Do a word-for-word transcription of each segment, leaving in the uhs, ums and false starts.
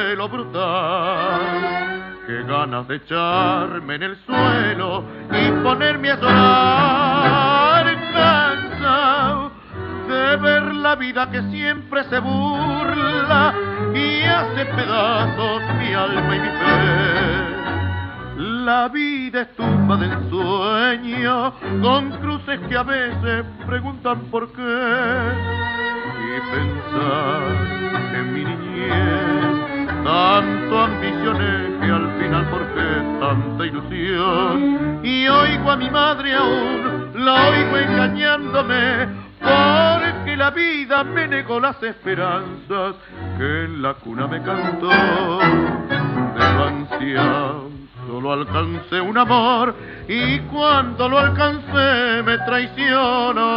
duelo brutal. Qué ganas de echarme en el suelo y ponerme a llorar, cansado de ver la vida que siempre se burla y hace pedazos mi alma y mi fe. La vida es tumba del sueño, con cruces que a veces preguntan por qué. Y pensar en mi niñez, tanto ambicioné que al final por qué tanta ilusión. Y oigo a mi madre aún, la oigo engañándome, porque la vida me negó las esperanzas que en la cuna me cantó. De lo ansiado solo alcancé un amor y cuando lo alcancé me traicionó.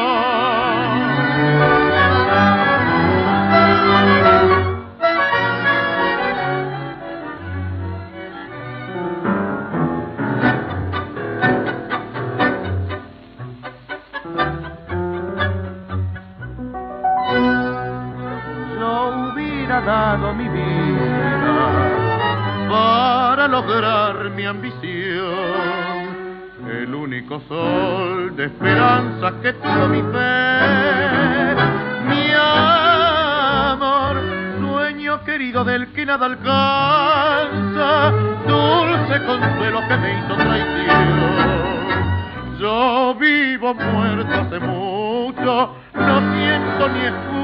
Yo hubiera dado mi vida para lograr mi ambición, el único sol de esperanza que tuvo mi fe, mi amor, sueño querido del que nada alcanza, dulce consuelo que me hizo traición. Yo vivo muerto hace mucho, no siento ni escucho